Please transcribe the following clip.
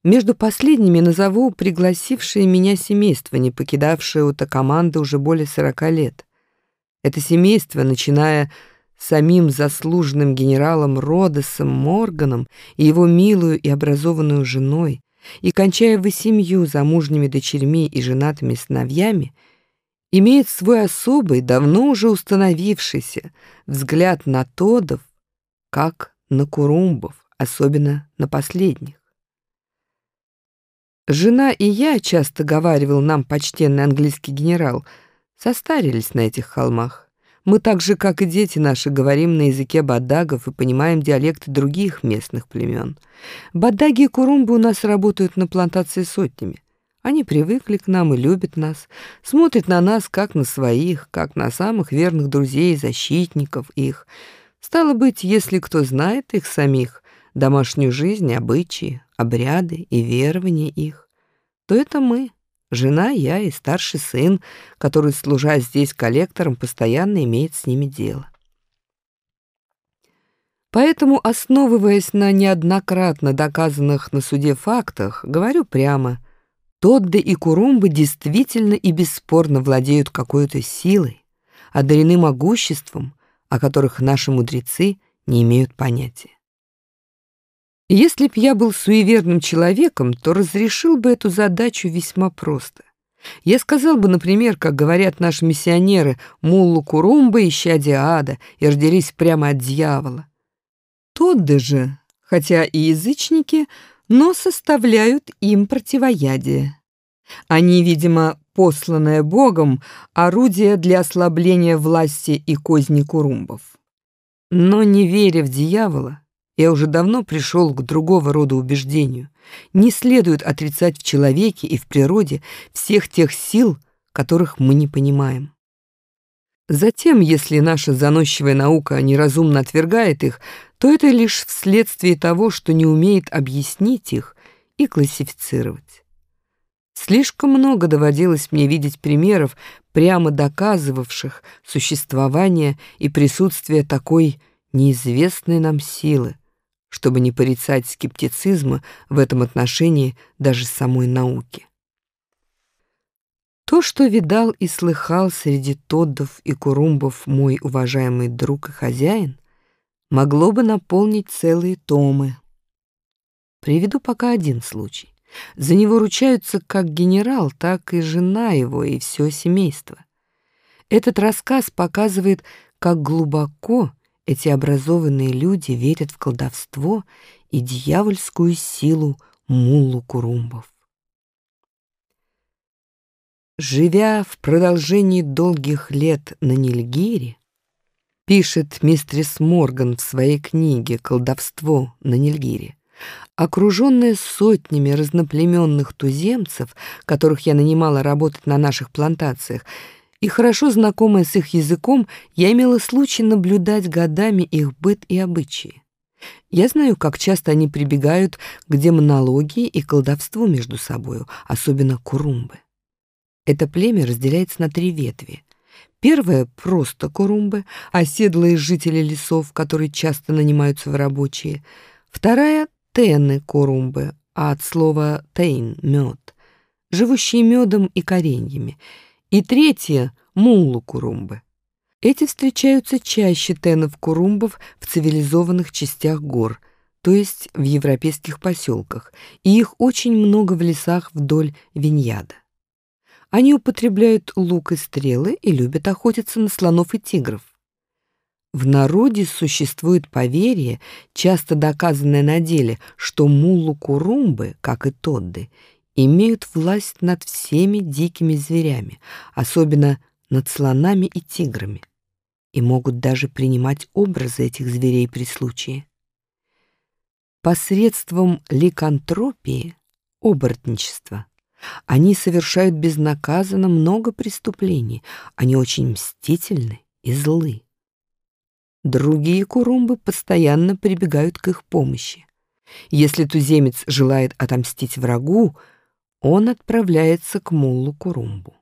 Между последними назову пригласившее меня семейство, не покидавшее Утакаманды уже более 40 лет. Это семейство, начиная с самим заслуженным генералом Родосом Морганом и его милую и образованную женой, и кончая 8 замужними дочерьми и женатыми сыновьями, имеет свой особый, давно уже установившийся взгляд на тоддов, как на курумбов, особенно на последних. Жена и я, часто говаривал нам почтенный английский генерал, состарились на этих холмах. Мы так же, как и дети наши, говорим на языке бадагов и понимаем диалекты других местных племен. Бадаги и курумбы у нас работают на плантации сотнями. Они привыкли к нам и любят нас, смотрят на нас как на своих, как на самых верных друзей, защитников их. Стало быть, если кто знает их самих, домашнюю жизнь, обычаи, обряды и верования их, то это мы. Жена, я и старший сын, который, служа здесь коллектором, постоянно имеет с ними дело. Поэтому, основываясь на неоднократно доказанных на суде фактах, говорю прямо, тодды и курумбы действительно и бесспорно владеют какой-то силой, одарены могуществом, о которых наши мудрецы не имеют понятия. Если б я был суеверным человеком, то разрешил бы эту задачу весьма просто. Я сказал бы, например, как говорят наши миссионеры, муллу Курумба, исчадие ада, и родились прямо от дьявола. Тодды же, хотя и язычники, но составляют им противоядие. Они, видимо, посланное Богом, орудие для ослабления власти и козни курумбов. Но не веря в дьявола, я уже давно пришел к другого рода убеждению. Не следует отрицать в человеке и в природе всех тех сил, которых мы не понимаем. Затем, если наша заносчивая наука неразумно отвергает их, то это лишь вследствие того, что не умеет объяснить их и классифицировать. Слишком много доводилось мне видеть примеров, прямо доказывавших существование и присутствие такой неизвестной нам силы, чтобы не порицать скептицизма в этом отношении даже самой науки. То, что видал и слыхал среди тоддов и курумбов мой уважаемый друг и хозяин, могло бы наполнить целые томы. Приведу пока один случай. За него ручаются как генерал, так и жена его, и все семейство. Этот рассказ показывает, как глубоко эти образованные люди верят в колдовство и дьявольскую силу муллу курумбов. Живя в продолжении долгих лет на Нильгире, пишет мистерис Морган в своей книге «Колдовство на Нильгире», окруженная сотнями разноплеменных туземцев, которых я нанимала работать на наших плантациях, и хорошо знакомая с их языком, я имела случай наблюдать годами их быт и обычаи. Я знаю, как часто они прибегают к демонологии и колдовству между собою, особенно курумбы. Это племя разделяется на 3 ветви. Первая — просто курумбы, оседлые жители лесов, которые часто нанимаются в рабочие. Вторая — тены курумбы, а от слова тейн — мед, живущие медом и кореньями. И третья — муллу курумбы. Эти встречаются чаще тенов-курумбов в цивилизованных частях гор, то есть в европейских поселках, и их очень много в лесах вдоль Виньяда. Они употребляют лук и стрелы и любят охотиться на слонов и тигров. В народе существует поверье, часто доказанное на деле, что муллу курумбы, как и тодды, имеют власть над всеми дикими зверями, особенно над слонами и тиграми, и могут даже принимать образы этих зверей при случае. Посредством ликантропии, оборотничества, они совершают безнаказанно много преступлений, они очень мстительны и злы. Другие курумбы постоянно прибегают к их помощи. Если туземец желает отомстить врагу, он отправляется к муллу курумбу.